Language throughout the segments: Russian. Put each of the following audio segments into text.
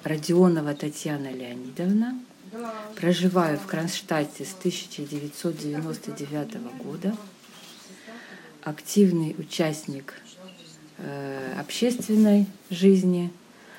Родионова Татьяна Леонидовна. Проживаю в Кронштадте с 1999 года. Активный участник общественной жизни,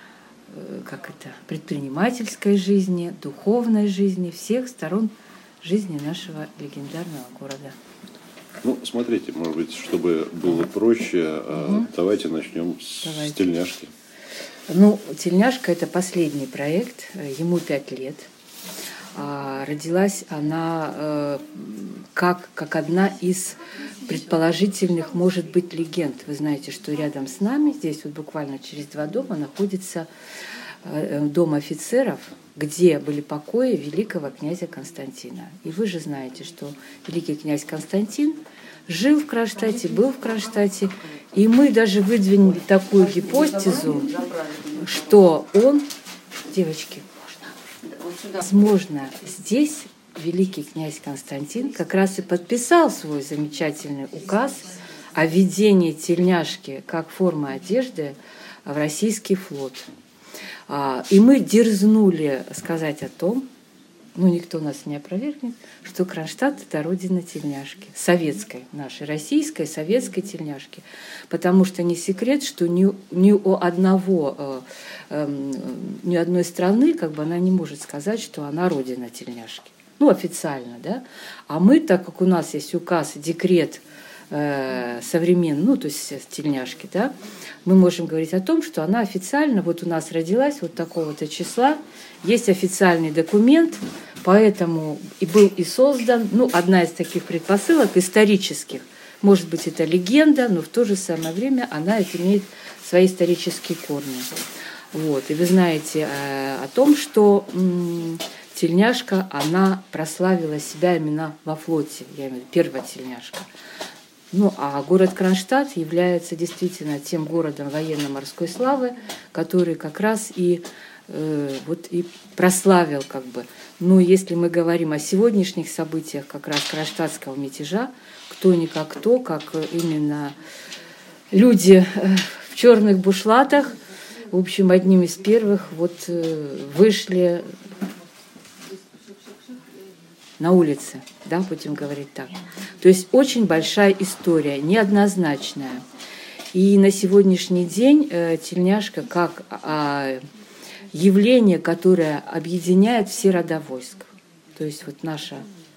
предпринимательской жизни, духовной жизни, всех сторон жизни нашего легендарного города. Смотрите, может быть, чтобы было проще, давайте начнем с тельняшки. Тельняшка – это последний проект, ему 5 лет. Родилась она как одна из предположительных, может быть, легенд. Вы знаете, что рядом с нами, здесь буквально через 2 дома, находится дом офицеров, где были покои великого князя Константина. И вы же знаете, что великий князь Константин жил в Кронштадте, был в Кронштадте, и мы даже выдвинули такую гипотезу, что он, девочки, возможно, здесь великий князь Константин как раз и подписал свой замечательный указ о введении тельняшки как формы одежды в российский флот. И мы дерзнули сказать о том, никто нас не опровергнет, что Кронштадт – это родина тельняшки, советской, нашей российской советской тельняшки. Потому что не секрет, что ни одной страны она не может сказать, что она родина тельняшки. Официально, да? А мы, так как у нас есть указ, декрет современный, то есть тельняшки, да, мы можем говорить о том, что она официально у нас родилась такого-то числа, есть официальный документ, поэтому и был и создан, одна из таких предпосылок исторических. Может быть, это легенда, но в то же самое время она имеет свои исторические корни. И вы знаете о том, что тельняшка, она прославила себя именно во флоте, я имею в виду, первая тельняшка. А город Кронштадт является действительно тем городом военно-морской славы, который как раз и прославил если мы говорим о сегодняшних событиях как раз кронштадтского мятежа, кто не как кто, как именно люди в черных бушлатах, в общем, одним из первых вышли на улице, да, будем говорить так. То есть очень большая история, неоднозначная. И на сегодняшний день тельняшка как явление, которое объединяет все рода войск. То есть наша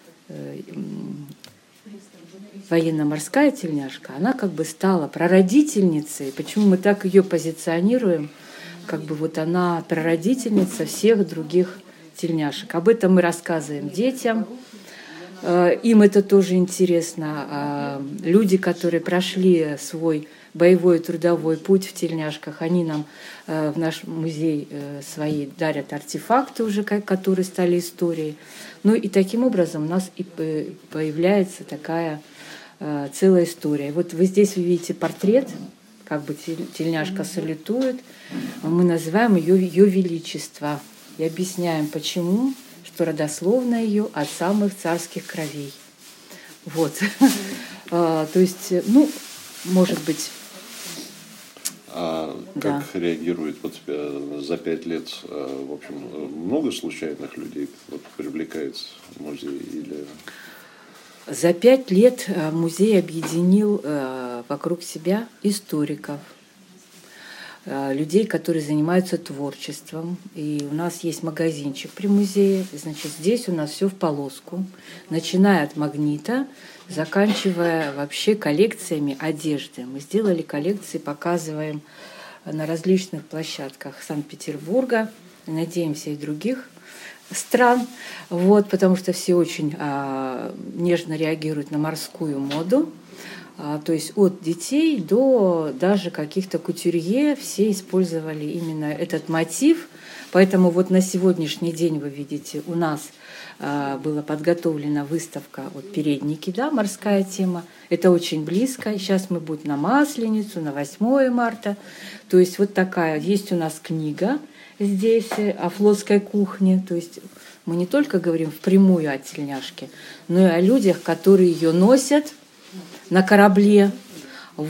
военно-морская тельняшка, она стала прародительницей. Почему мы так ее позиционируем? Она прародительница всех других тельняшек. Об этом мы рассказываем детям. Им это тоже интересно. Люди, которые прошли свой боевой трудовой путь в тельняшках, они нам в наш музей свои дарят артефакты уже, которые стали историей. И таким образом у нас и появляется такая целая история. Вы здесь видите портрет, тельняшка салютует. Мы называем ее величество. И объясняем, почему, что родословная ее от самых царских кровей. То есть, может быть... Как реагирует за 5 лет, в общем, много случайных людей привлекается в музей? Или... За 5 лет музей объединил вокруг себя историков, людей, которые занимаются творчеством. И у нас есть магазинчик при музее. Здесь у нас все в полоску, начиная от магнита, заканчивая вообще коллекциями одежды. Мы сделали коллекции, показываем на различных площадках Санкт-Петербурга, надеемся, и других стран, потому что все очень нежно реагируют на морскую моду. То есть от детей до даже каких-то кутюрье все использовали именно этот мотив. Поэтому на сегодняшний день, вы видите, у нас была подготовлена выставка «Передники», да, морская тема. Это очень близко. Сейчас мы будем на Масленицу, на 8 марта. То есть такая. Есть у нас книга здесь о флотской кухне. То есть мы не только говорим впрямую о тельняшке, но и о людях, которые ее носят на корабле.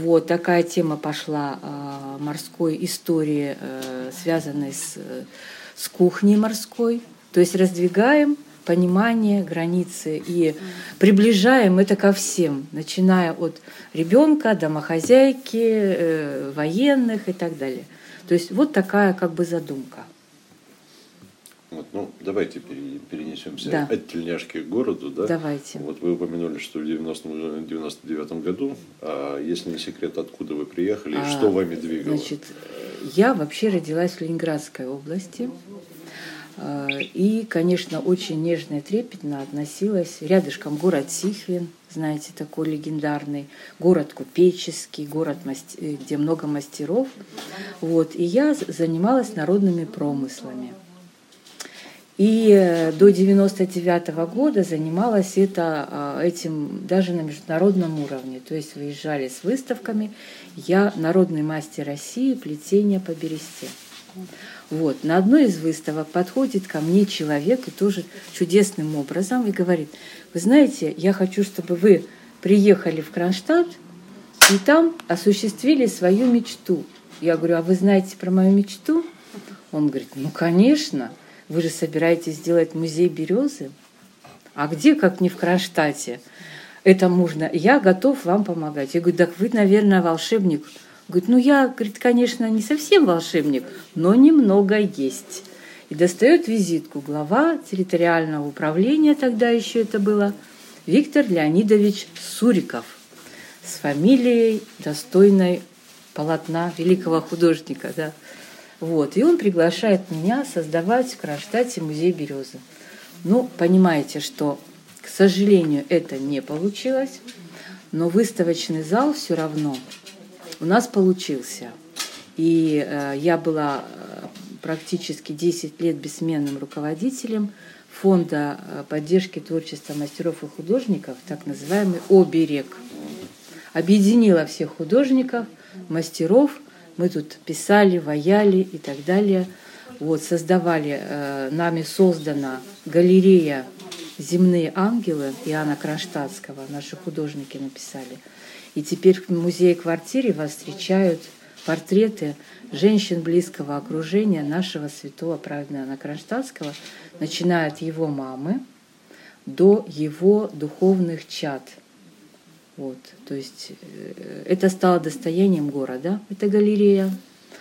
Такая тема пошла морской истории, связанной с с кухней морской. То есть раздвигаем понимание, границы и приближаем это ко всем, начиная от ребенка, домохозяйки, военных и так далее. То есть вот такая как бы задумка. Вот, ну, давайте перенесемся от тельняшки к городу. Да? Давайте. Вот вы упомянули, что в 99 году, а если не секрет, откуда вы приехали и что вами двигало? Значит, я вообще родилась в Ленинградской области. И, конечно, очень нежно и трепетно относилась. Рядышком город Сихвин, знаете, такой легендарный, город купеческий, город, где много мастеров. Вот. И я занималась народными промыслами. И до 99 года занималась этим даже на международном уровне. То есть выезжали с выставками. Я народный мастер России, плетение по бересте. Вот. На одной из выставок подходит ко мне человек и тоже чудесным образом и говорит: вы знаете, я хочу, чтобы вы приехали в Кронштадт и там осуществили свою мечту. Я говорю: а вы знаете про мою мечту? Он говорит: ну, конечно, вы же собираетесь сделать музей березы. А где, как не в Кронштадте? Это можно. Я готов вам помогать. Я говорю: так вы, наверное, волшебник. Говорит: ну я, говорит, конечно, не совсем волшебник, но немного есть. И достает визитку глава территориального управления, тогда еще это было, Виктор Леонидович Суриков, с фамилией, достойной полотна великого художника. Да. Вот. И он приглашает меня создавать в Кронштадте музей березы. Ну, понимаете, что, к сожалению, это не получилось, но выставочный зал все равно у нас получился. И я была практически 10 лет бессменным руководителем фонда поддержки творчества мастеров и художников, так называемый «Оберег». Объединила всех художников, мастеров. Мы тут писали, ваяли и так далее. Вот, создавали, нами создана галерея «Земные ангелы» Иоанна Кронштадтского, наши художники написали. И теперь в музее-квартире вас встречают портреты женщин близкого окружения нашего святого праведного Иоанна Кронштадтского, начиная от его мамы до его духовных чад. Вот. То есть это стало достоянием города, эта галерея.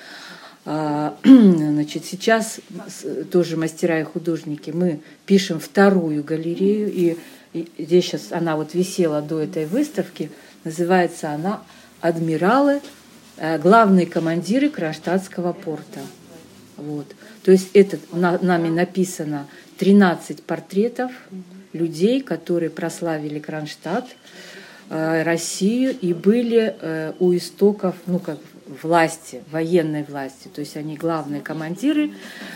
Значит, сейчас тоже мастера и художники мы пишем вторую галерею, и здесь сейчас она вот висела до этой выставки. Называется она «Адмиралы, главные командиры Кронштадтского порта». Вот. То есть нами написано 13 портретов людей, которые прославили Кронштадт, Россию и были у истоков, ну, как власти, военной власти. То есть они главные командиры,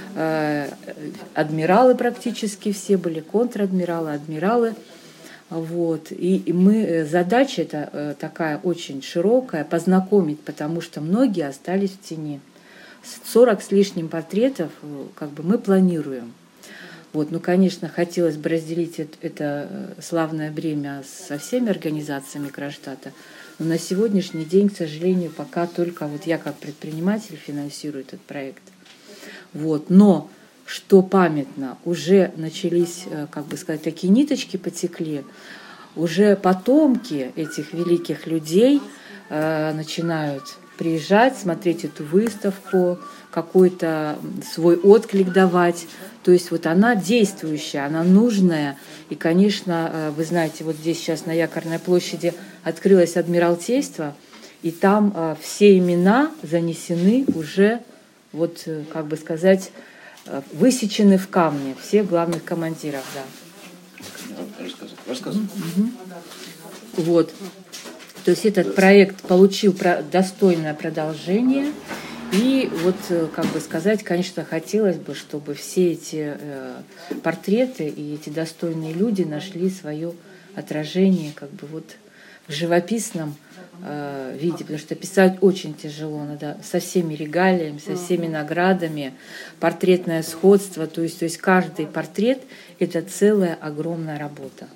адмиралы практически все были, контр-адмиралы, адмиралы. Вот. И задача эта такая очень широкая, познакомить, потому что многие остались в тени. 40 с лишним портретов как бы мы планируем. Вот. Ну, конечно, хотелось бы разделить это славное бремя со всеми организациями Кронштадта, но на сегодняшний день, к сожалению, пока только вот я как предприниматель финансирую этот проект. Вот. Но что памятно, уже начались, как бы сказать, такие ниточки потекли, уже потомки этих великих людей начинают приезжать, смотреть эту выставку, какой-то свой отклик давать. То есть вот она действующая, она нужная. И, конечно, вы знаете, вот здесь сейчас на Якорной площади открылось Адмиралтейство, и там все имена занесены уже, вот, как бы сказать, высечены в камне, всех главных командиров, да. Рассказывай. Вот. То есть этот проект получил достойное продолжение. И вот, как бы сказать, конечно, хотелось бы, чтобы все эти портреты и эти достойные люди нашли свое отражение как бы вот в живописном виде, потому что писать очень тяжело, надо со всеми регалиями, со всеми наградами, портретное сходство, то есть каждый портрет – это целая огромная работа.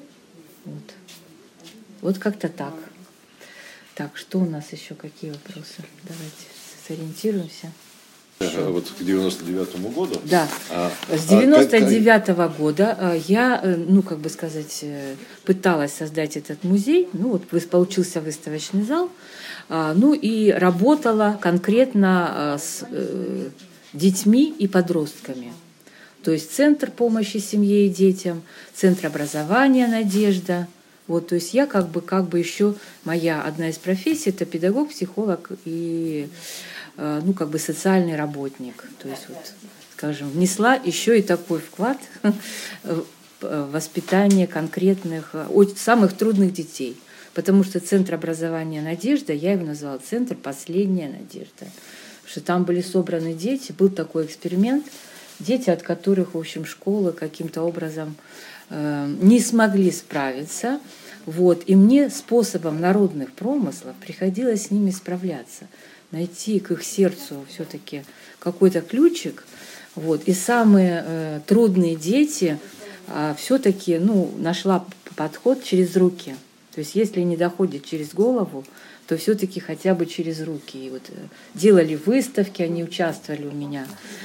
Вот как-то так. Так, что у нас еще, какие вопросы? Давайте сориентируемся. Вот к 99-му году? Да. С 99-го года я, ну, как бы сказать, пыталась создать этот музей. Ну, вот получился выставочный зал. Ну, и работала конкретно с детьми и подростками. То есть Центр помощи семье и детям, Центр образования «Надежда». Вот, то есть я как бы еще, моя одна из профессий – это педагог, психолог и ну, как бы социальный работник. То есть, вот, скажем, внесла еще и такой вклад в воспитание конкретных, самых трудных детей. Потому что Центр образования «Надежда», я его назвала «Центр Последняя надежда». Потому что там были собраны дети, был такой эксперимент, дети, от которых, в общем, школы каким-то образом не смогли справиться. Вот. И мне способом народных промыслов приходилось с ними справляться, найти к их сердцу все-таки какой-то ключик. Вот. И самые трудные дети все-таки нашла подход через руки. То есть если не доходит через голову, то все-таки хотя бы через руки. И вот делали выставки, они участвовали у меня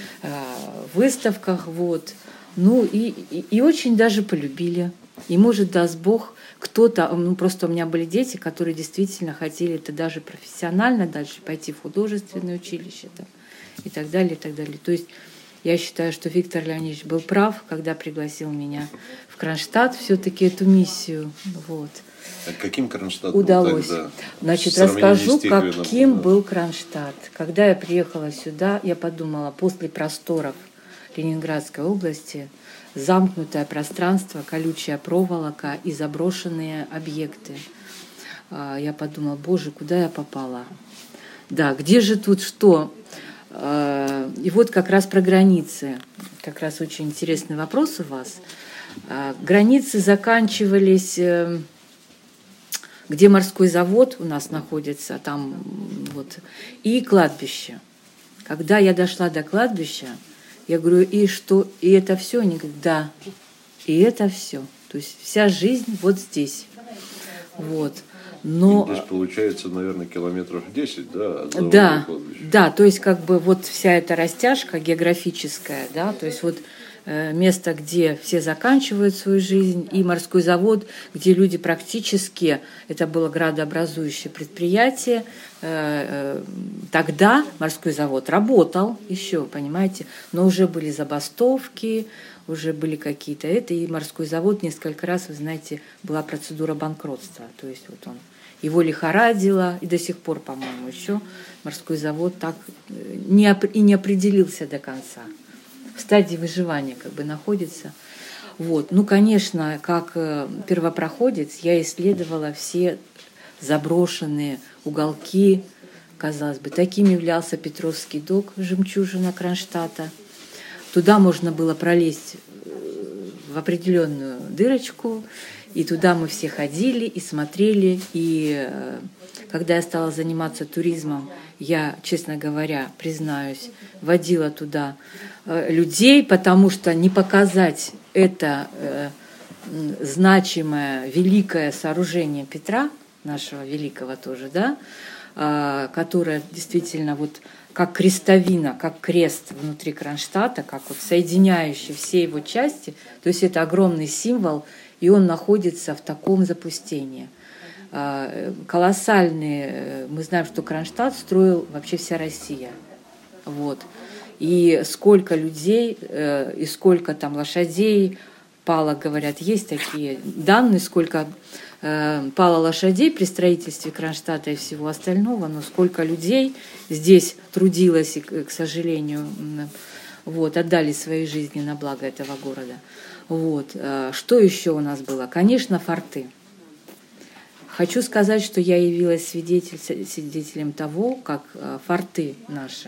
в выставках. Вот. Ну и очень даже полюбили. И, может, даст Бог, кто-то, просто у меня были дети, которые действительно хотели это даже профессионально дальше пойти в художественное училище там, и так далее, и так далее. То есть я считаю, что Виктор Леонидович был прав, когда пригласил меня в Кронштадт все-таки эту миссию. Вот. А каким Кронштадт удалось? Был тогда? Значит, расскажу, каким был Кронштадт. Когда я приехала сюда, я подумала, после просторов Ленинградской области, замкнутое пространство, колючая проволока и заброшенные объекты. Я подумала, боже, куда я попала? Да, где же тут что? И вот как раз про границы. Как раз очень интересный вопрос у вас. Границы заканчивались, где морской завод у нас находится, там вот, и кладбище. Когда я дошла до кладбища, я говорю, и что, и это все? Они говорят, да, и это все. То есть вся жизнь вот здесь. Вот. Но... Здесь получается, наверное, километров 10, да, от завода до кладбища. Да, то есть как бы вот вся эта растяжка географическая, да, то есть вот место, где все заканчивают свою жизнь, и морской завод, где люди практически, это было градообразующее предприятие, тогда морской завод работал еще, понимаете, но уже были забастовки, уже были какие-то и морской завод несколько раз, вы знаете, была процедура банкротства, то есть вот он, его лихорадило, и до сих пор, по-моему, еще морской завод так не определился до конца. В стадии выживания как бы находится. Вот. Ну, конечно, как первопроходец я исследовала все заброшенные уголки, казалось бы. Таким являлся Петровский док, жемчужина Кронштадта. Туда можно было пролезть в определенную дырочку, и туда мы все ходили и смотрели. И когда я стала заниматься туризмом, я, честно говоря, признаюсь, водила туда людей, потому что не показать это значимое, великое сооружение Петра, нашего великого тоже, да, которое действительно вот как крестовина, как крест внутри Кронштадта, как вот соединяющий все его части, то есть это огромный символ, и он находится в таком запустении. Колоссальные, мы знаем, что Кронштадт строил вообще вся Россия. Вот. И сколько людей, и сколько там лошадей пало, говорят, есть такие данные, сколько пало лошадей при строительстве Кронштадта и всего остального, но сколько людей здесь трудилось и, к сожалению, вот, отдали свои жизни на благо этого города. Вот. Что еще у нас было? Конечно, форты. Хочу сказать, что я явилась свидетелем того, как форты наши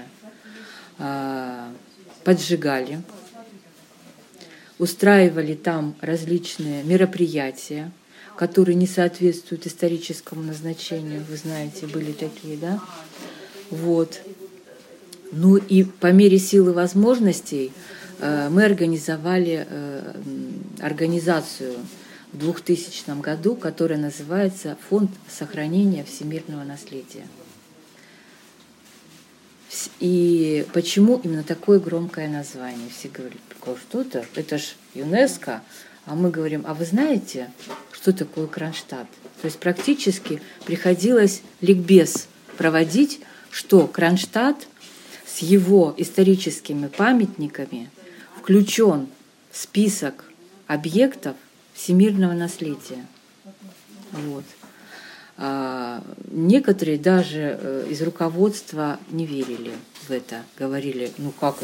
поджигали, устраивали там различные мероприятия, которые не соответствуют историческому назначению. Вы знаете, были такие, да? Вот. Ну и по мере сил и возможностей мы организовали организацию в 2000 году, которая называется «Фонд сохранения всемирного наследия». И почему именно такое громкое название? Все говорят, что это ж ЮНЕСКО. А мы говорим, а вы знаете, что такое Кронштадт? То есть практически приходилось ликбез проводить, что Кронштадт с его историческими памятниками включен в список объектов всемирного наследия. Вот. Некоторые даже из руководства не верили в это, говорили, как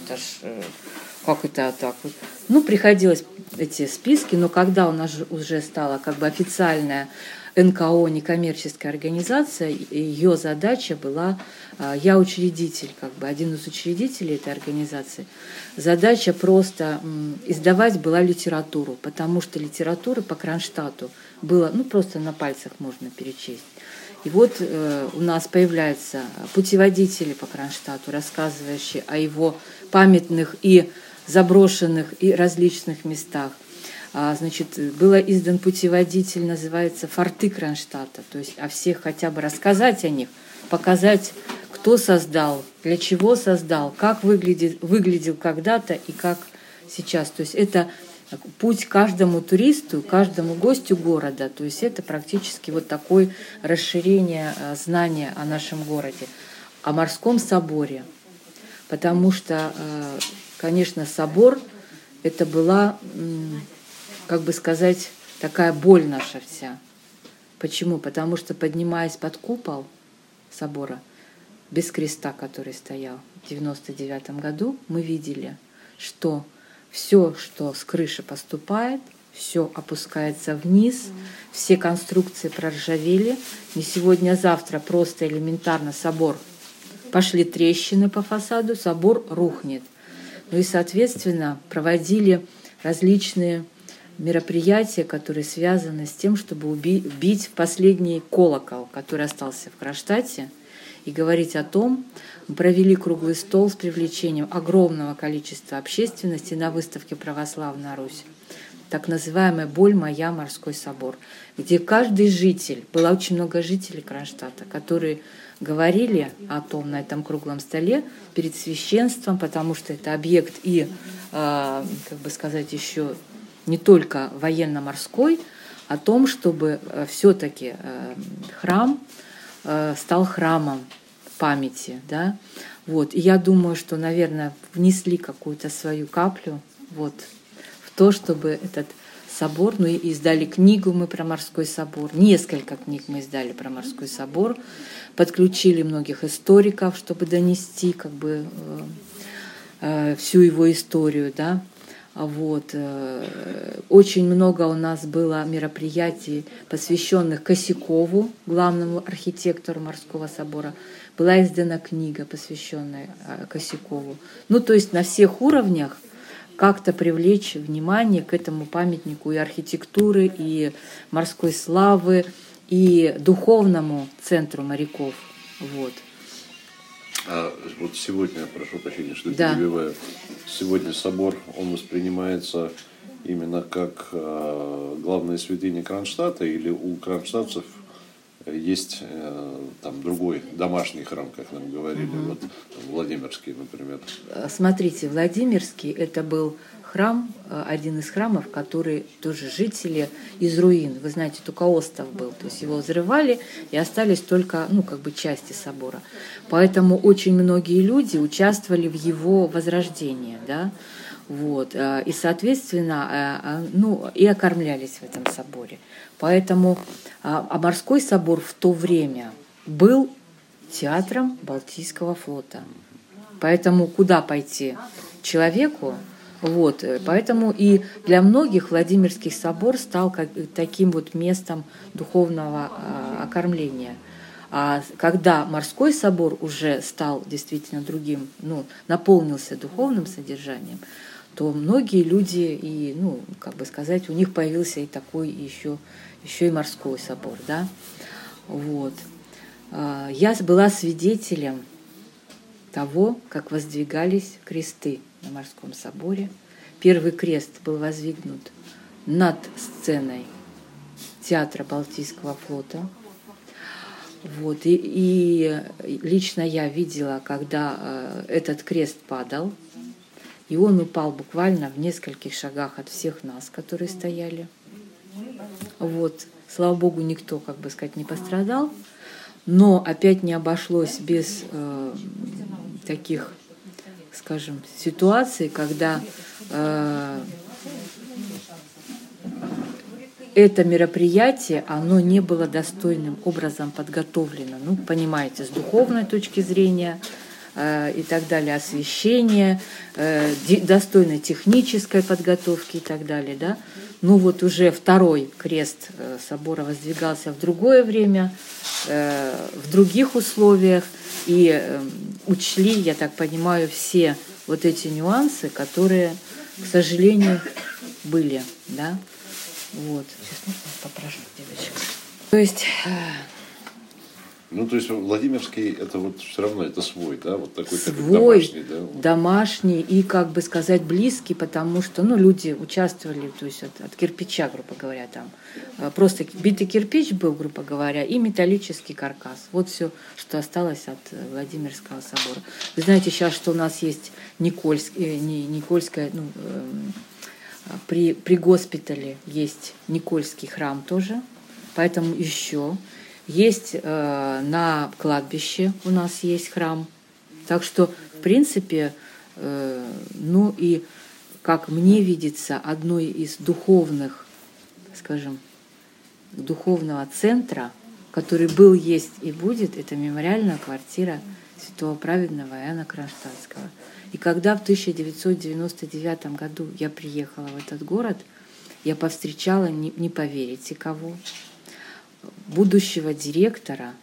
это так вот. Приходилось эти списки, но когда у нас уже стала официальная НКО, некоммерческая организация, ее задача была, я учредитель, один из учредителей этой организации, задача просто издавать была литературу, потому что литературы по Кронштадту было, просто на пальцах можно перечесть. И вот у нас появляются путеводители по Кронштадту, рассказывающие о его памятных и заброшенных и различных местах. Был издан путеводитель, называется «Форты Кронштадта», то есть о всех хотя бы рассказать о них, показать, кто создал, для чего создал, как выглядел когда-то и как сейчас. То есть это путь каждому туристу, каждому гостю города. То есть это практически такое расширение знания о нашем городе, о морском соборе. Потому что, конечно, собор – это была, такая боль наша вся. Почему? Потому что, поднимаясь под купол собора, без креста, который стоял в 1999 году, мы видели, что все, что с крыши поступает, все опускается вниз, все конструкции проржавели. Не сегодня, а завтра просто элементарно собор. Пошли трещины по фасаду, собор рухнет. И, соответственно, проводили различные мероприятия, которые связаны с тем, чтобы бить в последний колокол, который остался в Кронштадте, и говорить о том, провели круглый стол с привлечением огромного количества общественности на выставке «Православная Русь», так называемая «Боль моя. Морской собор», где каждый житель, было очень много жителей Кронштадта, которые говорили о том на этом круглом столе перед священством, потому что это объект и, еще не только военно-морской, о том, чтобы все-таки храм стал храмом памяти. Да? И я думаю, что, наверное, внесли какую-то свою каплю в то, чтобы этот собор, и издали книгу мы про морской собор, несколько книг мы издали про морской собор, подключили многих историков, чтобы донести всю его историю, да. Очень много у нас было мероприятий, посвященных Косякову, главному архитектору морского собора. Была издана книга, посвященная Косякову. То есть на всех уровнях как-то привлечь внимание к этому памятнику и архитектуры, и морской славы, и духовному центру моряков. А сегодня, прошу прощения, что перебиваю, сегодня собор, он воспринимается именно как главная святыня Кронштадта, или у кронштадтцев есть там другой домашний храм, как нам говорили, Владимирский, например? Смотрите, Владимирский – это был храм, один из храмов, который тоже жители из руин. Вы знаете, только остов был, то есть его взрывали, и остались только, части собора. Поэтому очень многие люди участвовали в его возрождении, да, и, соответственно, и окормлялись в этом соборе. Поэтому морской собор в то время был театром Балтийского флота. Поэтому куда пойти человеку? Поэтому и для многих Владимирский собор стал таким местом духовного окормления. А когда морской собор уже стал действительно другим, наполнился духовным содержанием, то многие люди, и, у них появился и такой еще и морской собор. Да? Я была свидетелем того, как воздвигались кресты на морском соборе. Первый крест был воздвигнут над сценой театра Балтийского флота. Вот. И лично я видела, когда этот крест падал, и он упал буквально в нескольких шагах от всех нас, которые стояли. Вот. Слава Богу, никто, как бы сказать, не пострадал. Но опять не обошлось без таких, скажем, ситуаций, когда это мероприятие, оно не было достойным образом подготовлено. Ну, понимаете, с духовной точки зрения и так далее, освящение, достойной технической подготовки и так далее, да. Ну вот уже второй крест собора воздвигался в другое время, в других условиях, и учли, я так понимаю, все вот эти нюансы, которые, к сожалению, были, да. Вот. Сейчас можно попрошу девочек. То есть... Ну, то есть Владимирский, это вот все равно, это свой, да, вот такой домашний, да? Домашний и, как бы сказать, близкий, потому что, ну, люди участвовали, то есть от кирпича, грубо говоря, там. Просто битый кирпич был, грубо говоря, и металлический каркас. Вот все, что осталось от Владимирского собора. Вы знаете сейчас, что у нас есть Никольская, ну, при госпитале есть Никольский храм тоже, поэтому еще... Есть на кладбище у нас есть храм. Так что, в принципе, ну и, как мне видится, одной из духовных, скажем, духовного центра, который был, есть и будет, это мемориальная квартира святого праведного Иоанна Кронштадтского. И когда в 1999 году я приехала в этот город, я повстречала, не поверите кого, будущего директора,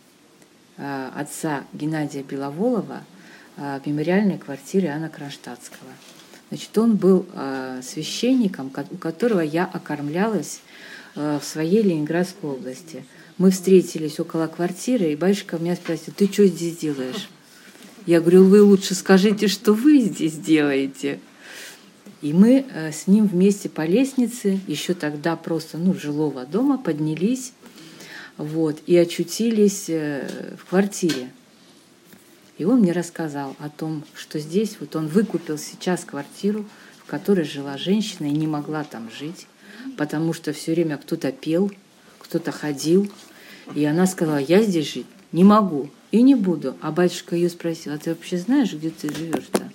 отца Геннадия Беловолова, мемориальной квартиры Иоанна Кронштадтского. Значит, он был священником, у которого я окормлялась в своей Ленинградской области. Мы встретились около квартиры, и батюшка меня спросил: ты что здесь делаешь? Я говорю: вы лучше скажите, что вы здесь делаете. И мы с ним вместе по лестнице, еще тогда просто, ну, жилого дома, поднялись, вот, и очутились в квартире. И он мне рассказал о том, что здесь вот он выкупил сейчас квартиру, в которой жила женщина и не могла там жить, потому что все время кто-то пел, кто-то ходил. И она сказала: я здесь жить не могу и не буду. А батюшка ее спросил: а ты вообще знаешь, где ты живешь-то?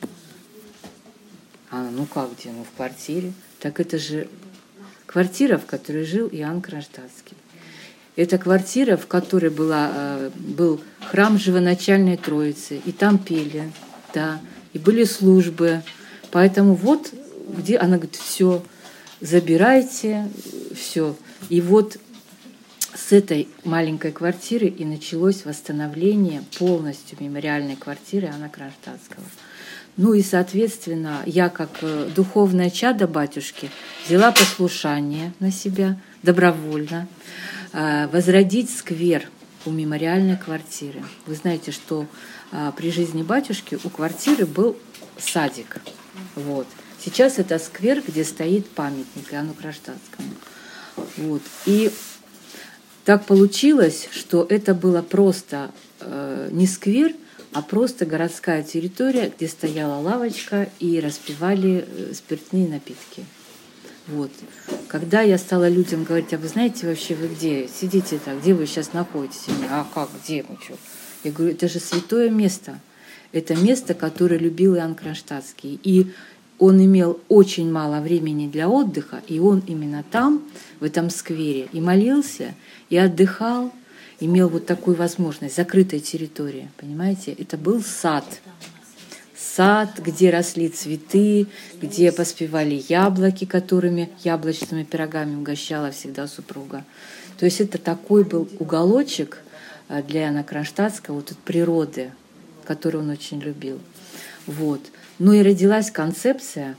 А ну как где? Ну в квартире. Так это же квартира, в которой жил Иоанн Кронштадтский. Это квартира, в которой был храм Живоначальной Троицы, и там пели, да, и были службы. Поэтому вот где она говорит: все, забирайте, все. И вот с этой маленькой квартиры и началось восстановление полностью мемориальной квартиры Иоанна Кронштадтского. Ну и, соответственно, я, как духовное чадо батюшки, взяла послушание на себя добровольно, возродить сквер у мемориальной квартиры. Вы знаете, что при жизни батюшки у квартиры был садик. Вот. Сейчас это сквер, где стоит памятник Иоанну Кронштадтскому. Вот. И так получилось, что это было просто не сквер, а просто городская территория, где стояла лавочка и распивали спиртные напитки. Вот. Когда я стала людям говорить: а вы знаете вообще, вы где сидите так, где вы сейчас находитесь? Они: а как, где мы, что? Я говорю: это же святое место. Это место, которое любил Иоанн Кронштадтский. И он имел очень мало времени для отдыха, и он именно там, в этом сквере, и молился, и отдыхал, имел вот такую возможность, закрытой территории, понимаете? Это был сад. Сад, где росли цветы, где поспевали яблоки, которыми яблочными пирогами угощала всегда супруга. То есть это такой был уголочек для Иоанна Кронштадтского, вот от природы, которую он очень любил. Вот. Ну и родилась концепция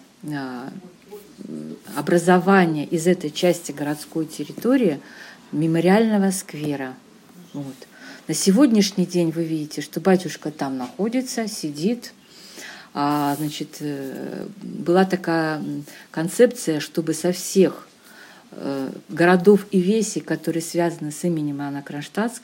образования из этой части городской территории мемориального сквера. Вот. На сегодняшний день вы видите, что батюшка там находится, сидит. Значит, была такая концепция, чтобы со всех городов и весей, которые связаны с именем Иоанна Кронштадтского,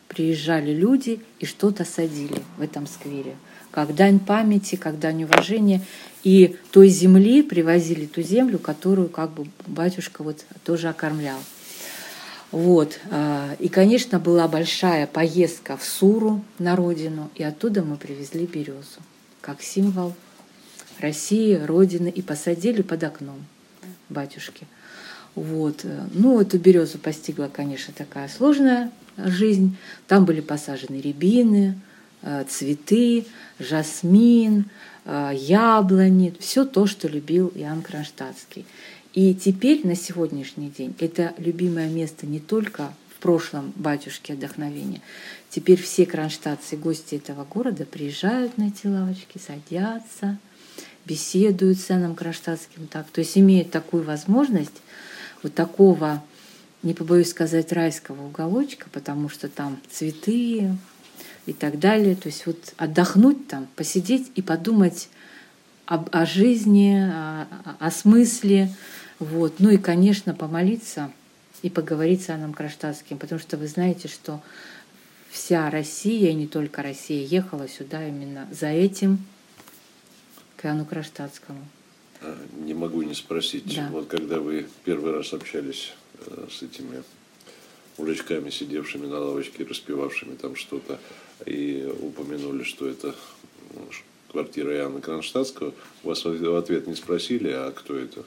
приезжали люди и что-то садили в этом сквере. Как дань памяти, как дань уважения. И той земли привозили ту землю, которую как бы батюшка вот тоже окормлял. Вот. И, конечно, была большая поездка в Суру на родину, и оттуда мы привезли березу, как символ России, Родины, и посадили под окном батюшки. Вот. Ну, эту березу постигла, конечно, такая сложная жизнь. Там были посажены рябины, цветы, жасмин, яблони, все то, что любил Иоанн Кронштадтский. И теперь, на сегодняшний день, это любимое место не только в прошлом батюшки отдохновения. Теперь все кронштадтцы, гости этого города приезжают на эти лавочки, садятся, беседуют с Иоанном Кронштадтским. Так. То есть имеют такую возможность вот такого, не побоюсь сказать, райского уголочка, потому что там цветы и так далее. То есть вот отдохнуть там, посидеть и подумать о жизни, о смысле. Вот. Ну и, конечно, помолиться и поговорить с Иоанном Кронштадтским, потому что вы знаете, что вся Россия, и не только Россия, ехала сюда именно за этим, к Иоанну Кронштадтскому. Не могу не спросить, Да. Вот когда вы первый раз общались с этими мужичками, сидевшими на лавочке, распевавшими там что-то, и упомянули, что это квартира Иоанна Кронштадтского, вас в ответ не спросили, а кто это?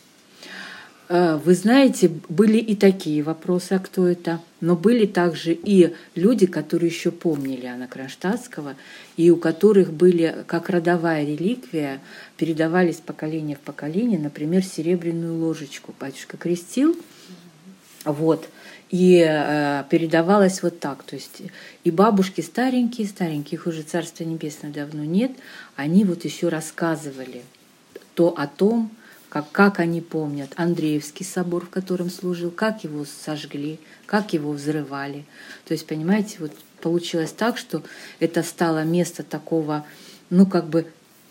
Вы знаете, были и такие вопросы, а кто это, но были также и люди, которые еще помнили Иоанна Кронштадтского, и у которых были, как родовая реликвия, передавались поколение в поколение, например, серебряную ложечку батюшка крестил, вот, и передавалось вот так, то есть и бабушки старенькие, их уже Царства Небесное давно нет, они вот еще рассказывали то о том, как они помнят Андреевский собор, в котором служил, как его сожгли, как его взрывали. То есть, понимаете, вот получилось так, что это стало место такого, ну, как бы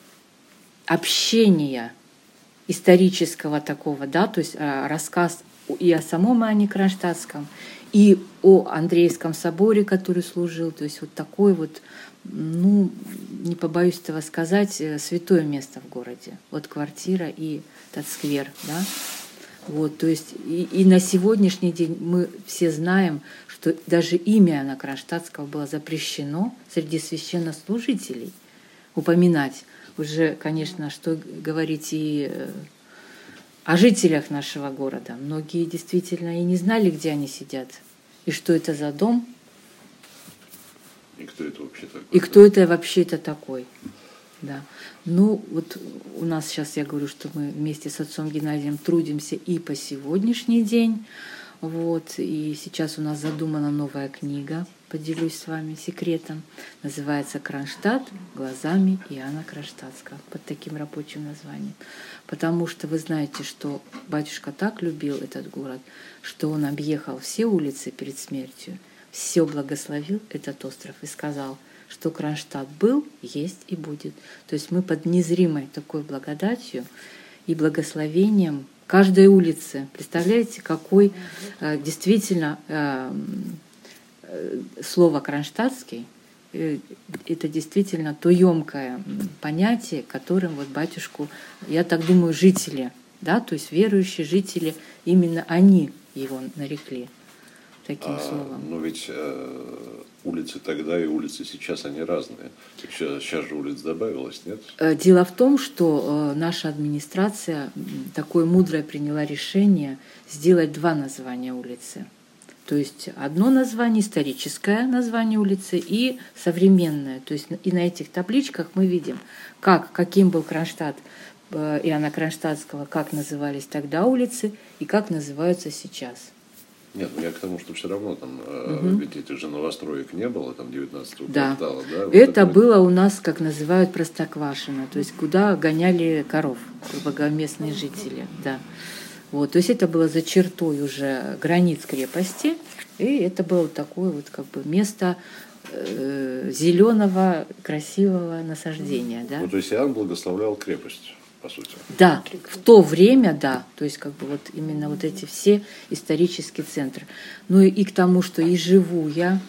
общения исторического такого, да, то есть рассказ и о самом Иоанне Кронштадтском, и о Андреевском соборе, который служил, то есть вот такой вот, ну, не побоюсь этого сказать, святое место в городе. Вот квартира и этот сквер, да. Вот, то есть и на сегодняшний день мы все знаем, что даже имя Иоанна Кронштадтского было запрещено среди священнослужителей упоминать. Уже, конечно, что говорить и о жителях нашего города. Многие действительно и не знали, где они сидят, и что это за дом, И кто это вообще такой? и кто это вообще-то такой. Да. Ну, вот у нас сейчас, я говорю, что мы вместе с отцом Геннадием трудимся и по сегодняшний день. Вот. И сейчас у нас задумана новая книга, поделюсь с вами секретом. Называется «Кронштадт глазами Иоанна Кронштадтского». Под таким рабочим названием. Потому что вы знаете, что батюшка так любил этот город, что он объехал все улицы перед смертью, все благословил этот остров и сказал, что Кронштадт был, есть и будет. То есть мы под незримой такой благодатью и благословением каждой улицы. Представляете, какой действительно слово «кронштадтский» это действительно то емкое понятие, которым вот батюшку, я так думаю, жители, да, то есть верующие жители, именно они его нарекли таким словом. Но ведь улицы тогда и улицы сейчас, они разные. Сейчас же улиц добавилось, нет? Дело в том, что наша администрация такое мудрое приняла решение сделать два названия улицы. То есть одно название, историческое название улицы, и современное. То есть и на этих табличках мы видим, каким был Кронштадт Иоанна Кронштадтского, как назывались тогда улицы и как называются сейчас. Нет, я к тому, что все равно там, ведь этих же новостроек не было, там 19-го Да. квартала. Да? Вот Это было у нас, как называют, Простоквашино, то есть куда гоняли коров местные жители. Да. Вот, то есть это было за чертой уже границ крепости, и это было вот такое вот как бы место зеленого красивого насаждения. Да? Ну, то есть Иоанн благословлял крепость, по сути. Да, в то время, да, то есть как бы вот именно вот эти все исторические центры. Ну и к тому, что и живу я,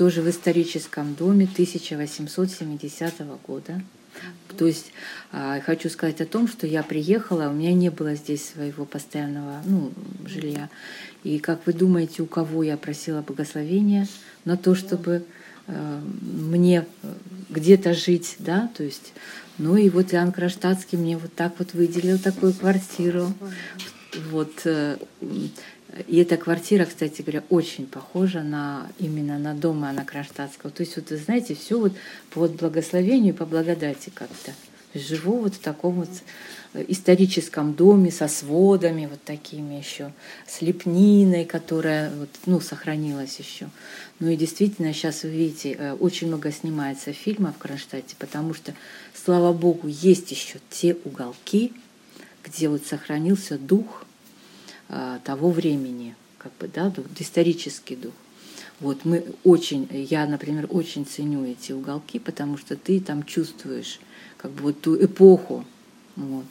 тоже в историческом доме 1870 года. То есть хочу сказать о том, что я приехала, у меня не было здесь своего постоянного жилья. И как вы думаете, у кого я просила благословения на то, чтобы мне где-то жить, да, то есть, ну и вот Иоанн Кронштадтский мне вот так вот выделил такую квартиру. Вот, и эта квартира, кстати говоря, очень похожа именно на дом Иоанна Кронштадтского. То есть, вот, вы знаете, все вот по благословению, по благодати как-то. Живу вот в таком вот историческом доме со сводами вот такими еще, с лепниной, которая вот, сохранилась еще. Ну и действительно, сейчас вы видите, очень много снимается фильмов в Кронштадте, потому что, слава Богу, есть еще те уголки, где вот сохранился дух того времени, как бы, да, исторический дух. Вот я, например, очень ценю эти уголки, потому что ты там чувствуешь как бы вот ту эпоху, вот.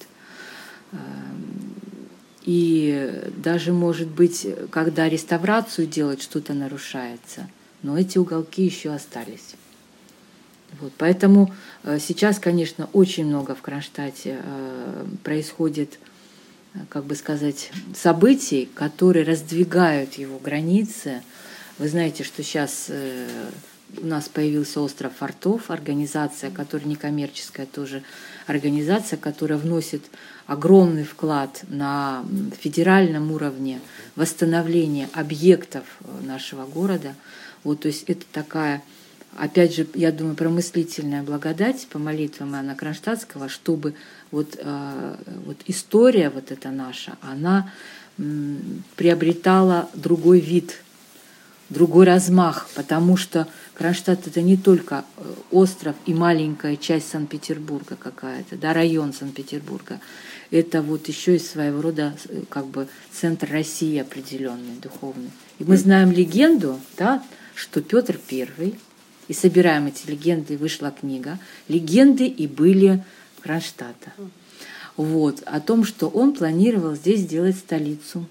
И даже, может быть, когда реставрацию делать, что-то нарушается, но эти уголки еще остались. Вот. Поэтому сейчас, конечно, очень много в Кронштадте происходит, как бы сказать, событий, которые раздвигают его границы. Вы знаете, что сейчас у нас появился остров Фортов, организация, которая некоммерческая тоже организация, которая вносит огромный вклад на федеральном уровне восстановление объектов нашего города. Вот, то есть это такая, опять же, я думаю, промыслительная благодать по молитвам Иоанна Кронштадтского, чтобы вот история вот эта наша, она приобретала другой вид, другой размах, потому что Кронштадт — это не только остров и маленькая часть Санкт-Петербурга какая-то, да, район Санкт-Петербурга. Это вот еще и своего рода как бы центр России определенный, духовный. И мы знаем легенду, да, что Петр I, и собираем эти легенды, вышла книга «Легенды и были Кронштадта». Вот, о том, что он планировал здесь сделать столицу.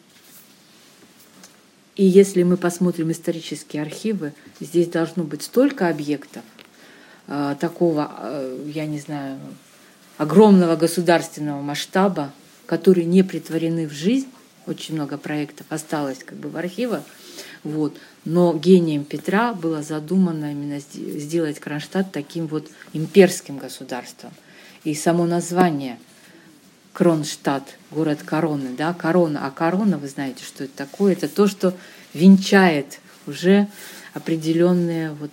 И если мы посмотрим исторические архивы, здесь должно быть столько объектов такого, я не знаю, огромного государственного масштаба, которые не претворены в жизнь. Очень много проектов осталось как бы в архивах. Вот. Но гением Петра было задумано именно сделать Кронштадт таким вот имперским государством. И само название Кронштадт, город короны, да, корона. А корона, вы знаете, что это такое? Это то, что венчает уже определенные вот.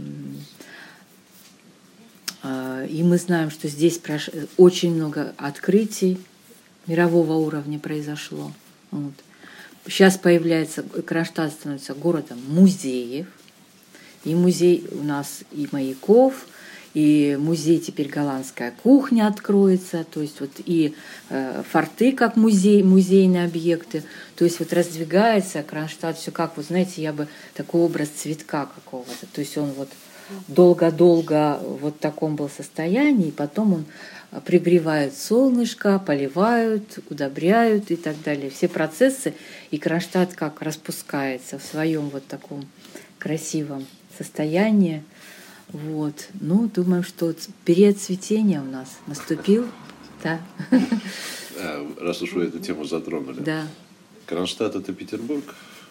И мы знаем, что здесь очень много открытий мирового уровня произошло. Вот. Сейчас Кронштадт становится городом музеев. И музей у нас и маяков, и музей теперь голландская кухня откроется, то есть вот и форты как музейные объекты. То есть вот раздвигается Кронштадт все как, вот знаете, я бы такой образ цветка какого-то. То есть он вот долго-долго вот в таком был состоянии, и потом он пригревает солнышко, поливают, удобряют и так далее. Все процессы, и Кронштадт как распускается в своем вот таком красивом состоянии. Вот. Ну, думаю, что период цветения у нас наступил. Да. Раз уж вы эту тему затронули. Да. Кронштадт — это Петербург?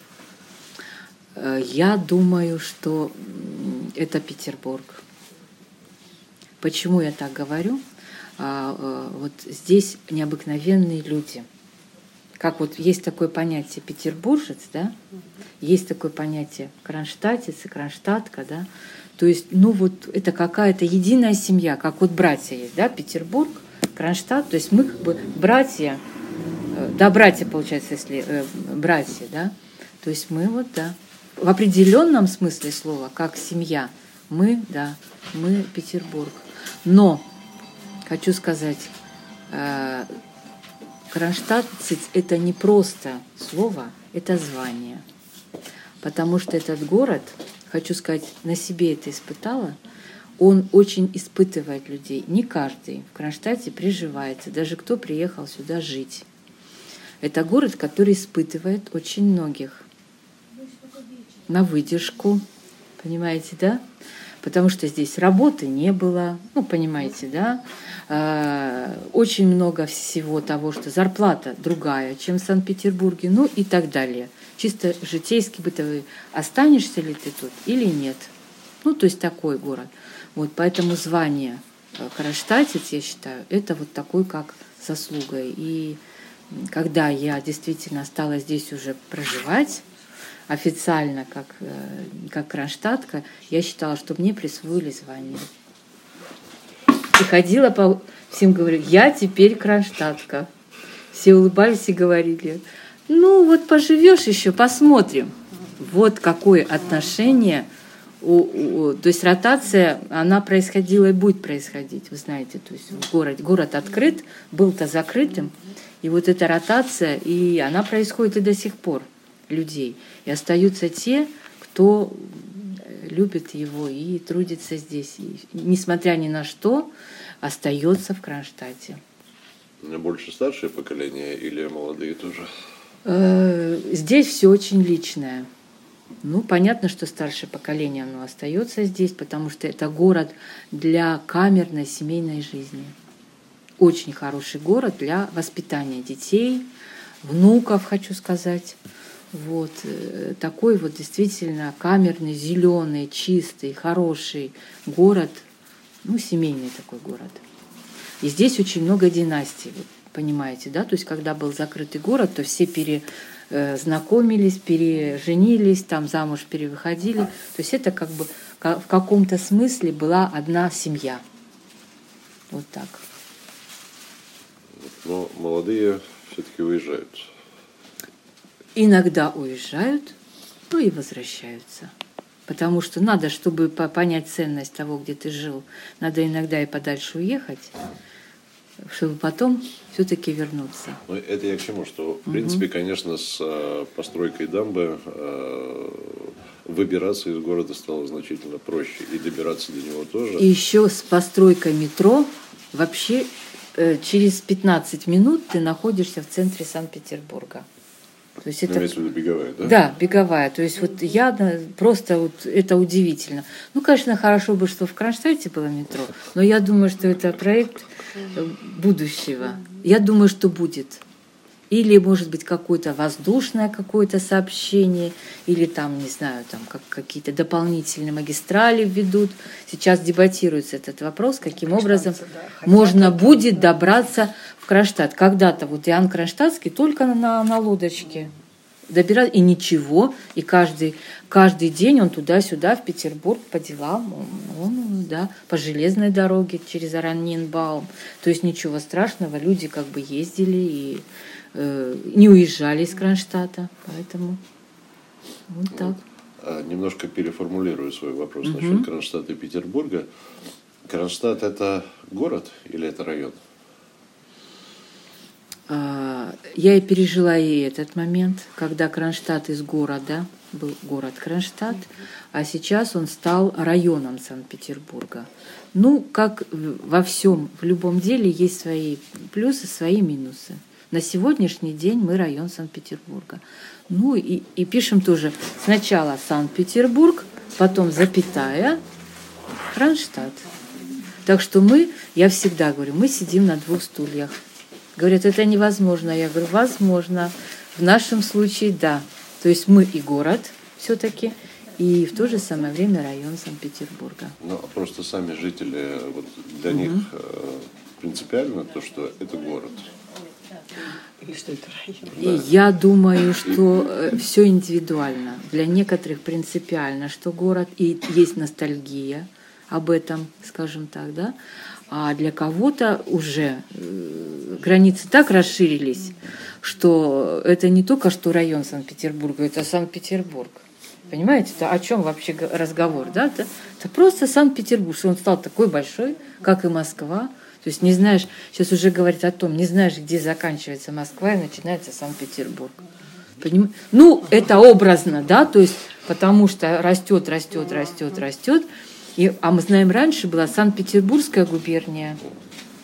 Я думаю, что это Петербург. Почему я так говорю? Вот здесь необыкновенные люди. Как вот есть такое понятие петербуржец, да? Есть такое понятие кронштадтец и кронштадтка, да? То есть, ну вот это какая-то единая семья, как вот братья есть, да? Петербург, Кронштадт, то есть мы как бы братья, да, братья, получается, если братья, да? То есть мы вот, да, в определенном смысле слова, как семья, мы Петербург. Но хочу сказать, кронштадтец — это не просто слово, это звание. Потому что этот город, хочу сказать, на себе это испытала, он очень испытывает людей. Не каждый в Кронштадте приживается, даже кто приехал сюда жить. Это город, который испытывает очень многих на выдержку, Понимаете, да? Потому что здесь работы не было, ну, понимаете, да? Очень много всего того, что зарплата другая, чем в Санкт-Петербурге, ну и так далее. Чисто житейский, бытовый. Останешься ли ты тут или нет? Ну, то есть такой город. Вот поэтому звание кронштадтец, я считаю, это вот такой как заслугой. И когда я действительно стала здесь уже проживать, официально как кронштадтка, я считала, что мне присвоили звание. И ходила по всем, говорю, я теперь кронштадтка. Все улыбались и говорили, ну вот поживешь еще, посмотрим. Вот какое отношение, то есть ротация, она происходила и будет происходить, вы знаете, то есть город открыт, был-то закрытым, и вот эта ротация, и она происходит и до сих пор. Людей. И остаются те, кто любит его и трудится здесь. И, несмотря ни на что, остается в Кронштадте. Больше старшее поколение или молодые тоже? Здесь все очень личное. Ну, понятно, что старшее поколение оно остается здесь, потому что это город для камерной семейной жизни. Очень хороший город для воспитания детей, внуков, хочу сказать. Вот такой вот действительно камерный, зеленый, чистый, хороший город, ну, семейный такой город. И здесь очень много династий, вы понимаете, да? То есть, когда был закрытый город, то все знакомились, переженились, там замуж перевыходили. То есть это как бы в каком-то смысле была одна семья. Вот так. Но молодые все-таки уезжают. Иногда уезжают, ну и возвращаются. Потому что надо, чтобы понять ценность того, где ты жил, надо иногда и подальше уехать, чтобы потом все-таки вернуться. Ну, это я к чему, что, в принципе, конечно, с постройкой дамбы выбираться из города стало значительно проще, и добираться до него тоже. И еще с постройкой метро вообще через 15 минут ты находишься в центре Санкт-Петербурга. То есть это беговая, да? Да, беговая. То есть вот я просто вот это удивительно. Ну, конечно, хорошо бы, что в Кронштадте было метро, но я думаю, что это проект будущего. Я думаю, что будет. Или, может быть, какое-то воздушное какое-то сообщение, или там, не знаю, там какие-то дополнительные магистрали введут. Сейчас дебатируется этот вопрос, каким образом можно будет добраться в Кронштадт. Когда-то вот Иоанн Кронштадтский только на лодочке добирал, и ничего, и каждый день он туда-сюда, в Петербург по делам, он по железной дороге через Араньенбаум. То есть ничего страшного, люди как бы ездили и не уезжали из Кронштадта, поэтому вот так. Немножко переформулирую свой вопрос насчет Кронштадта и Петербурга. Кронштадт – это город или это район? Я и пережила и этот момент, когда Кронштадт из города, был город Кронштадт, а сейчас он стал районом Санкт-Петербурга. Ну, как во всем, в любом деле есть свои плюсы, свои минусы. На сегодняшний день мы район Санкт-Петербурга. Ну и пишем тоже сначала Санкт-Петербург, потом запятая, Кронштадт. Так что я всегда говорю, мы сидим на двух стульях. Говорят, это невозможно. Я говорю, возможно. В нашем случае да. То есть мы и город все-таки, и в то же самое время район Санкт-Петербурга. Ну, просто сами жители, вот для них принципиально то, что это город. Или что это район? И я думаю, что все индивидуально. Для некоторых принципиально, что город, и есть ностальгия об этом, скажем так, да. А для кого-то уже границы так расширились, что это не только что район Санкт-Петербурга, это Санкт-Петербург. Понимаете, о чем вообще разговор? Да? Это просто Санкт-Петербург, что он стал такой большой, как и Москва. То есть не знаешь, сейчас уже говорят о том, не знаешь, где заканчивается Москва и начинается Санкт-Петербург. Ну, это образно, да, то есть потому что растет. А мы знаем, раньше была Санкт-Петербургская губерния.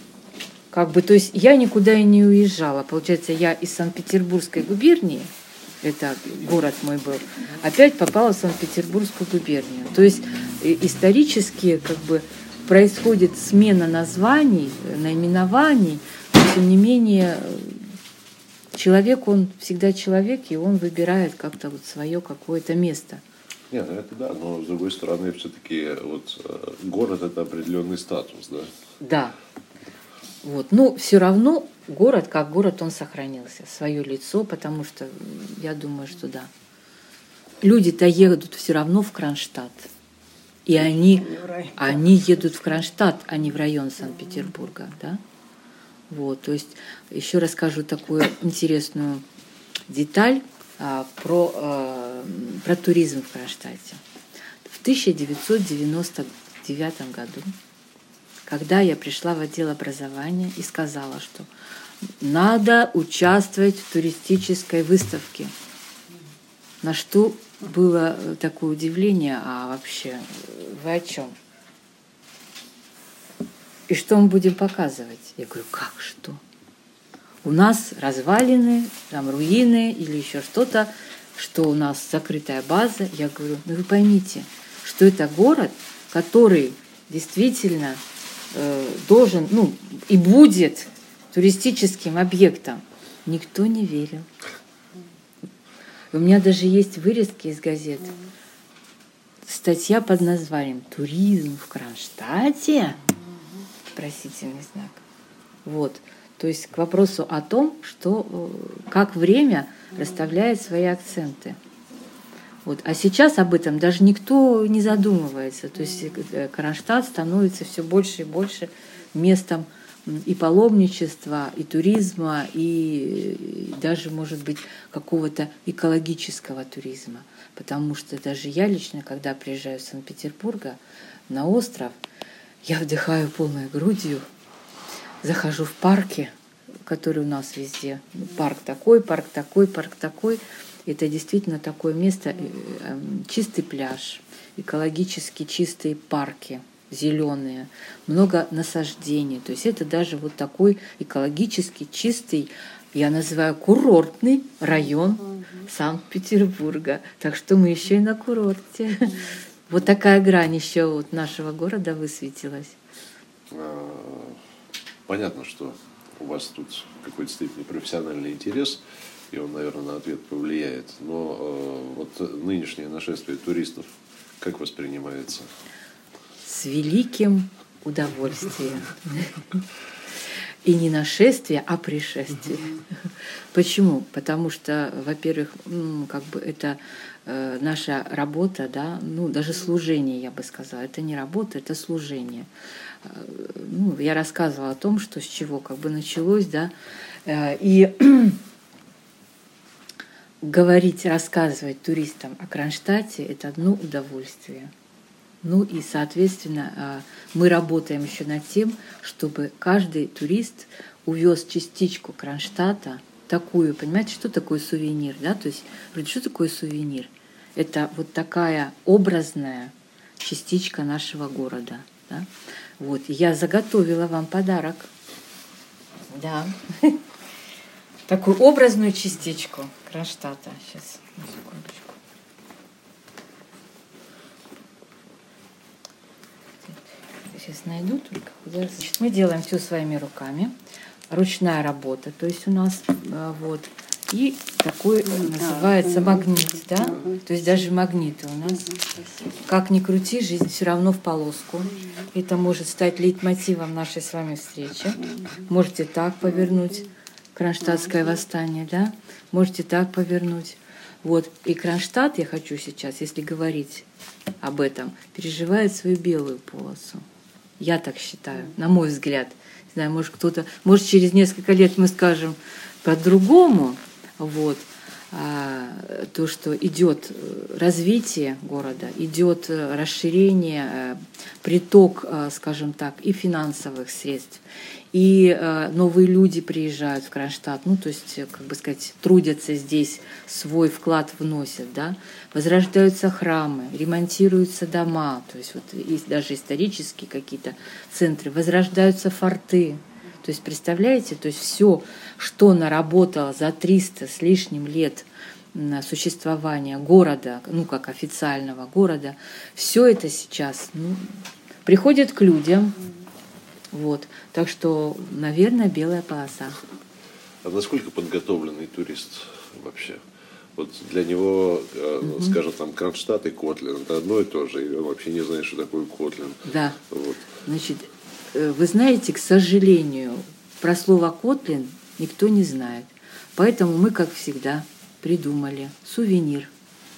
То есть я никуда и не уезжала. Получается, я из Санкт-Петербургской губернии это город мой был, опять попала в Санкт-Петербургскую губернию. То есть исторически как бы происходит смена названий, наименований, но тем не менее человек, он всегда человек, и он выбирает как-то вот свое какое-то место. Нет, это да, но с другой стороны, все-таки вот город это определенный статус, да? Да. Вот. Но все равно город, как город, он сохранился, свое лицо, потому что я думаю, что да. Люди-то едут все равно в Кронштадт. И они едут в Кронштадт, а не в район Санкт-Петербурга, да? Вот, то есть еще расскажу такую интересную деталь про туризм в Кронштадте. В 1999 году, когда я пришла в отдел образования и сказала, что надо участвовать в туристической выставке, на что было такое удивление, а вообще вы о чем? И что мы будем показывать? Я говорю, как что? У нас развалины, там руины или еще что-то, что у нас закрытая база. Я говорю, ну вы поймите, что это город, который действительно должен, ну и будет туристическим объектом. Никто не верил. У меня даже есть вырезки из газет. Статья под названием «Туризм в Кронштадте?» Вопросительный знак. Вот. То есть к вопросу о том, что, как время расставляет свои акценты. Вот. А сейчас об этом даже никто не задумывается. То есть Кронштадт становится все больше и больше местом и паломничества, и туризма, и даже, может быть, какого-то экологического туризма. Потому что даже я лично, когда приезжаю из Санкт-Петербурга на остров, я вдыхаю полной грудью, захожу в парки, которые у нас везде. Парк такой, парк такой, парк такой. Это действительно такое место, чистый пляж, экологически чистые парки, зеленые, много насаждений. То есть это даже вот такой экологически чистый, я называю курортный район Санкт-Петербурга. Так что мы еще и на курорте. Вот такая грань еще вот нашего города высветилась. Понятно, что у вас тут в какой-то степени профессиональный интерес, и он, наверное, на ответ повлияет. Но вот нынешнее нашествие туристов как воспринимается? С великим удовольствием. И не нашествие, а пришествие. Почему? Потому что, во-первых, как бы это наша работа, да, ну, даже служение, я бы сказала. Это не работа, это служение. Ну, я рассказывала о том, что с чего как бы началось, да, и говорить, рассказывать туристам о Кронштадте – это одно удовольствие. Ну и, соответственно, мы работаем еще над тем, чтобы каждый турист увез частичку Кронштадта, такую, понимаете, что такое сувенир, да? То есть, вроде, что такое сувенир? Это вот такая образная частичка нашего города, да? Вот, я заготовила вам подарок, да, такую образную частичку Кронштадта. Сейчас, на секундочку. Сейчас найду только. Значит, мы делаем все своими руками. Ручная работа, то есть у нас вот. И такой называется магнит, да? То есть даже магниты у нас. Как ни крути, жизнь все равно в полоску. Это может стать лейтмотивом нашей с вами встречи. Можете так повернуть Кронштадтское восстание, да? Можете так повернуть. Вот. И Кронштадт, я хочу сейчас, если говорить об этом, переживает свою белую полосу. Я так считаю, на мой взгляд. Не знаю, может кто-то, может через несколько лет мы скажем по-другому. Вот. То, что идет развитие города, идет расширение, приток, скажем так, и финансовых средств, и новые люди приезжают в Кронштадт, ну, то есть, как бы сказать, трудятся здесь, свой вклад вносят, да, возрождаются храмы, ремонтируются дома, то есть, вот, есть даже исторические какие-то центры, возрождаются форты. То есть, представляете, то есть все, что наработало за 300 с лишним лет существования города, ну, как официального города, все это сейчас приходит к людям. Вот. Так что, наверное, белая полоса. А насколько подготовленный турист вообще? Вот для него, скажем, там Кронштадт и Котлин — это одно и то же, и он вообще не знает, что такое Котлин. Да. Вот. Значит, вы знаете, к сожалению, про слово Котлин никто не знает. Поэтому мы, как всегда, придумали сувенир.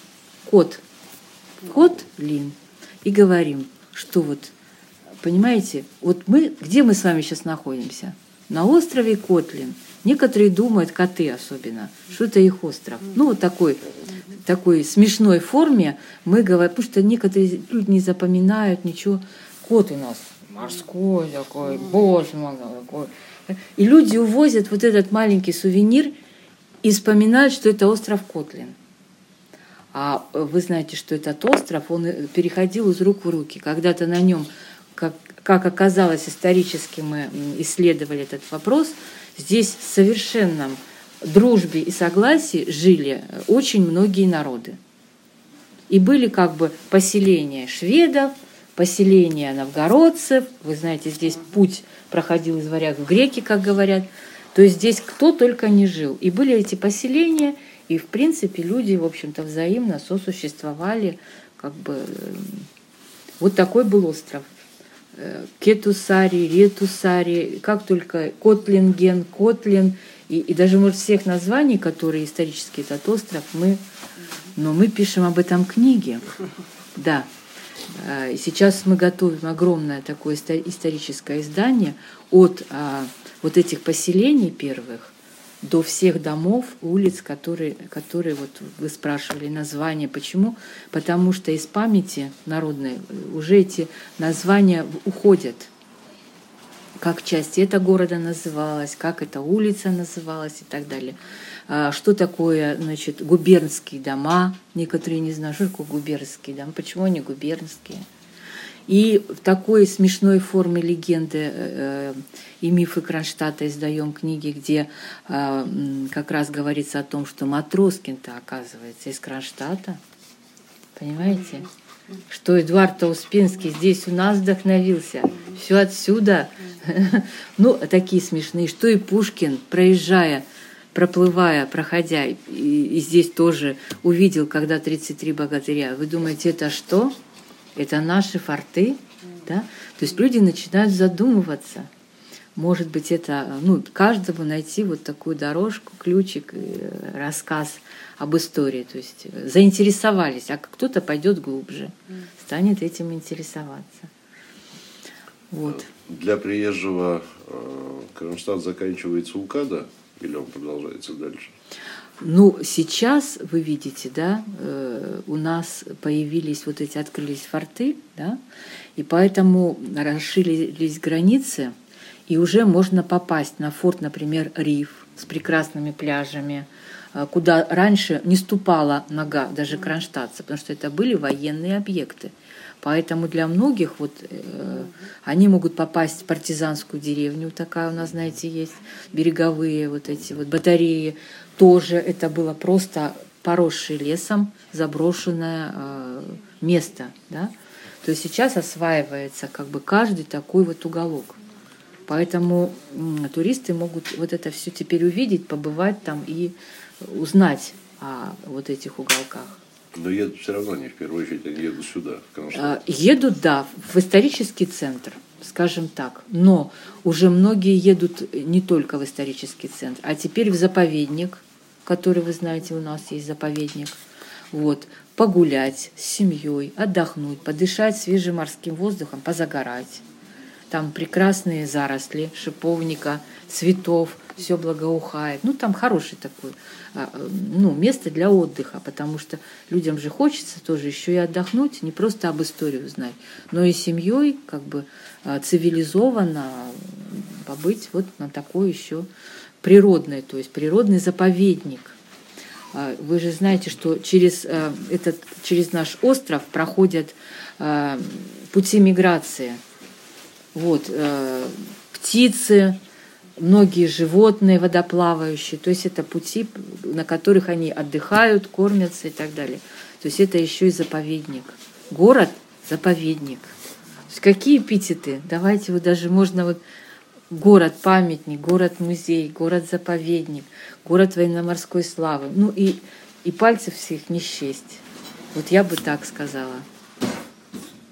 Котлин. И говорим, что вот, понимаете, вот где мы с вами сейчас находимся? На острове Котлин. Некоторые думают, коты особенно, что это их остров. Ну, вот такой смешной форме мы говорим, потому что некоторые люди не запоминают ничего. Кот у нас морской такой, боже мой, такой. И люди увозят вот этот маленький сувенир и вспоминают, что это остров Котлин. А вы знаете, что этот остров, он переходил из рук в руки. Когда-то на нем, как оказалось, исторически мы исследовали этот вопрос, здесь в совершенном дружбе и согласии жили очень многие народы. И были как бы поселения шведов, поселения новгородцев. Вы знаете, здесь путь проходил из варяг в греки, как говорят. То есть здесь кто только не жил. И были эти поселения, и в принципе люди, в общем-то, взаимно сосуществовали. Как бы вот такой был остров. Кетусари, Ретусари, как только Котлинген, Котлин, и даже, может, всех названий, которые исторически этот остров, но мы пишем об этом книги. Да. Сейчас мы готовим огромное такое историческое издание от вот этих поселений первых до всех домов, улиц, которые вот вы спрашивали названия. Почему? Потому что из памяти народной уже эти названия уходят. Как часть этого города называлась, как эта улица называлась и так далее. Что такое, значит, губернские дома? Некоторые не знают, что такое губернские дома, почему они губернские. И в такой смешной форме легенды и мифы Кронштадта издаем книги, где как раз говорится о том, что Матроскин-то, оказывается, из Кронштадта. Понимаете? Что Эдуард Успенский здесь у нас вдохновился. Все отсюда. Ну, такие смешные. Что и Пушкин, проплывая, проходя, и здесь тоже увидел, когда 33 богатыря. Вы думаете, это что? Это наши форты, да? То есть люди начинают задумываться. Может быть, это, каждому найти вот такую дорожку, ключик, рассказ об истории. То есть заинтересовались, а кто-то пойдет глубже, станет этим интересоваться. Вот. Для приезжего Кронштадт заканчивается у КАДа или он продолжается дальше? Сейчас, вы видите, да, у нас открылись форты, да, и поэтому расширились границы, и уже можно попасть на форт, например, Риф с прекрасными пляжами, куда раньше не ступала нога даже кронштадтца, потому что это были военные объекты. Поэтому для многих они могут попасть в партизанскую деревню, такая у нас, знаете, есть, береговые эти батареи. Тоже это было просто поросшее лесом заброшенное место. Да? То есть сейчас осваивается как бы каждый такой уголок. Поэтому туристы могут это все теперь увидеть, побывать там и узнать о этих уголках. Но едут все равно не в первую очередь, они едут сюда, в Кронштадт. Едут, да, в исторический центр, скажем так. Но уже многие едут не только в исторический центр, а теперь в заповедник, который, вы знаете, у нас есть заповедник. Погулять с семьей, отдохнуть, подышать свежим морским воздухом, позагорать. Там прекрасные заросли шиповника, цветов, все благоухает. Там хорошее такое место для отдыха, потому что людям же хочется тоже еще и отдохнуть, не просто об истории узнать, но и семьей как бы цивилизованно побыть на такой еще природный, то есть природный заповедник. Вы же знаете, что через наш остров проходят пути миграции. Птицы, многие животные водоплавающие. То есть это пути, на которых они отдыхают, кормятся и так далее. То есть это еще и заповедник. Город – заповедник. То есть какие эпитеты? Давайте вот даже можно вот город-памятник, город-музей, город-заповедник, город военно-морской славы. Ну и пальцев всех не счесть. Вот я бы так сказала.